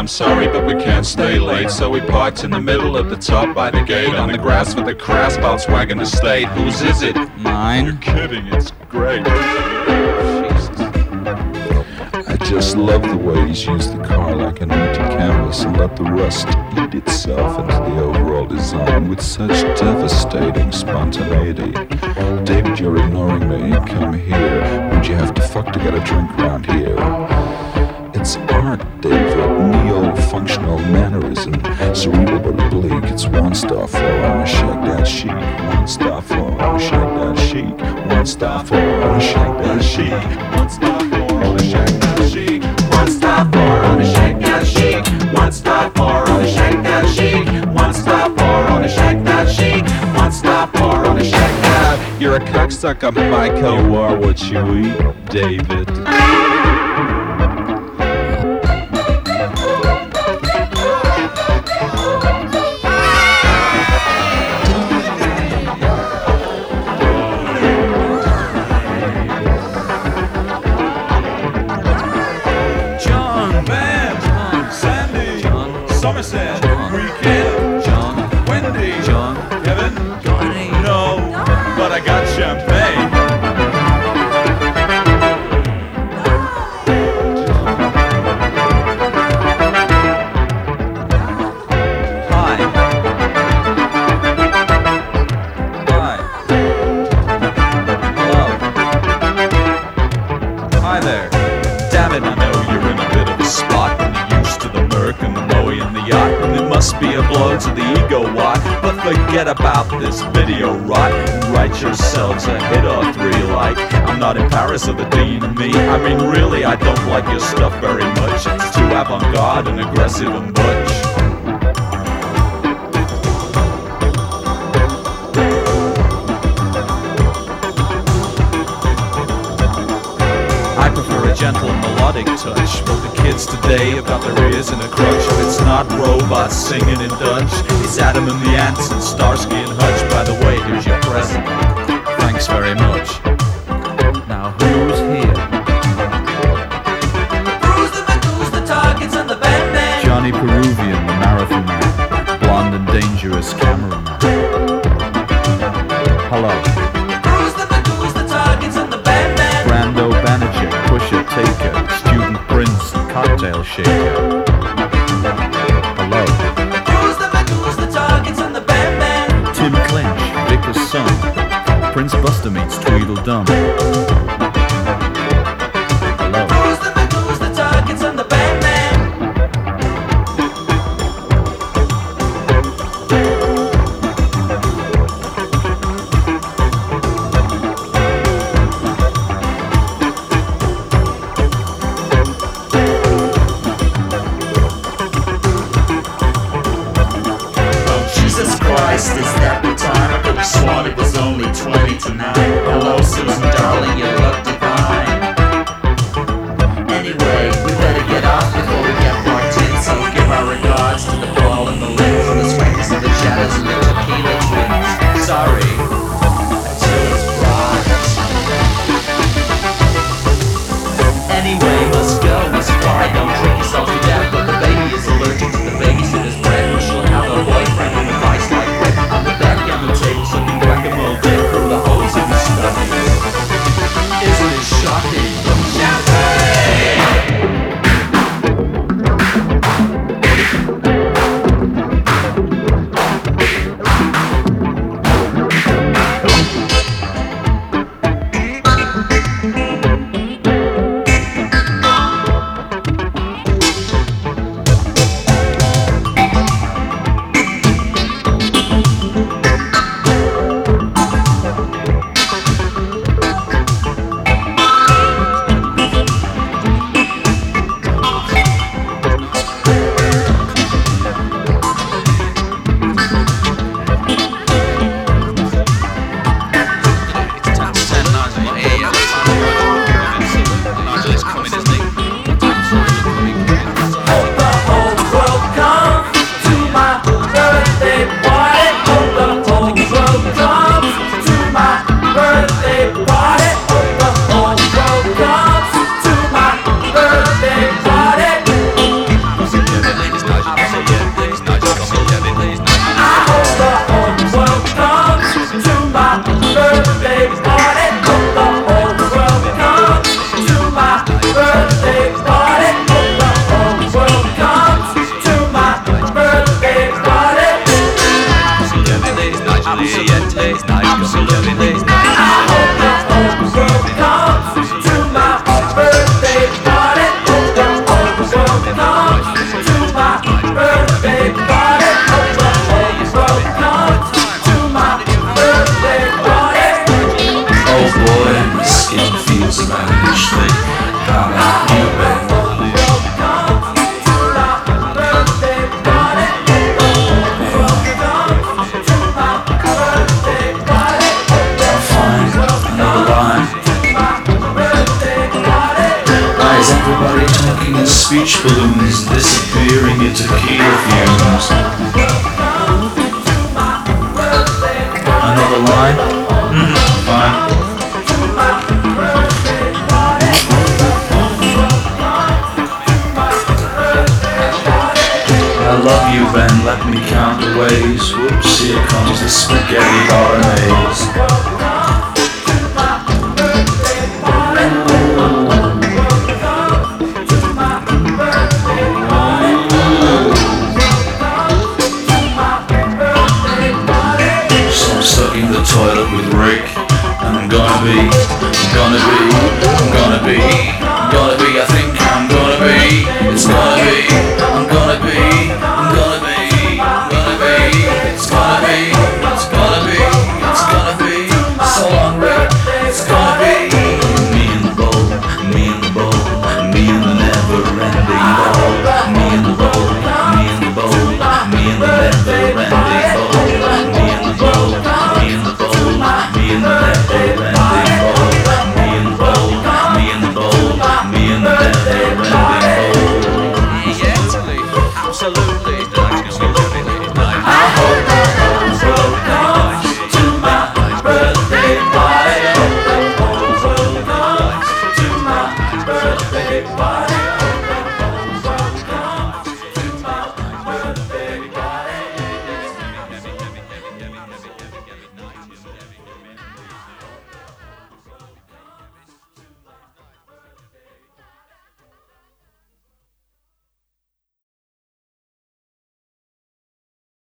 I'm sorry, but we can't stay late. So we parked in the middle of the top by the gate, on the grass with the crass Volkswagen Estate. Whose is it? Mine. You're kidding, it's great. I just love the way he's used the car like an empty canvas and let the rust eat itself into the overall design with such devastating spontaneity. David, you're ignoring me. Come here. Would you have to fuck to get a drink around here? It's art, David. Neo-functional mannerism. Cerebral but bleak. It's one star for on a shake that sheet. One star for on a shake that sheet. One star for on a shake that sheet. One star for on a shake that sheet. One star for on a shake that chic. One star for on a shake that chic. One star for on a shake that chic. One star for on a shake that. You're a cocksucker, Michael. You are what you eat, David. John, Bam, Sandy, Somerset, Weekend, Wendy, Kevin, no, but I got champagne. Hi. Hi. Hello. Hi there. Damn it, I know you're in a bit of a spot when you're used to the Merc and the Moe and the yacht, and it must be a blow to the ego watt. But forget about this video rot and write yourselves a hit or three like I'm not in Paris or the Dean of me. I mean, really, I don't like your stuff very much. It's too avant-garde and aggressive and butch. I prefer a gentle and melodic touch, but the kids today have got their ears in a crutch. It's not robots singing in Dutch, it's Adam and the Ants and Starsky and Hutch. By the way, here's your present. Thanks very much. Now who's here? Who's the targets and the band? Johnny Peruvian, the marathon man. Blonde and dangerous cameraman. Hello. Who's the targets and the band? Brando Banachek, Pusher Taker, Student Prince, Cocktail Shaker. Hello. Who's the targets and the band? Tim Clinch, Vicar's son. Prince Buster meets Tweedledum. Hello. Who's the targets and the band? Jesus Christ, is that the time? I could have sworn it was only 20 to 9. Hello, Susan, darling, you look divine. Anyway, we better get off before we get marked in. So give our regards to the ball and the limbs and the swings and the shadows and the tequila twins. Sorry, until it's brought. Anyway, must go, must fly. Don't drink yourself to death, but the baby is allergic to the babysitter's bread. Or she'll have a boyfriend with a vice like red on the backgammon table, sucking whack-a-mole dick through the hose in the snow. birthday. Oh boy, my skin feels roundish thick. How about you, babe? Everybody talking in speech balloons, disappearing into tequila fumes. Another line? Fine. I love you, Ben, let me count the ways. Whoops, here comes the spaghetti bolognese. Toilet with Rick, and I'm gonna be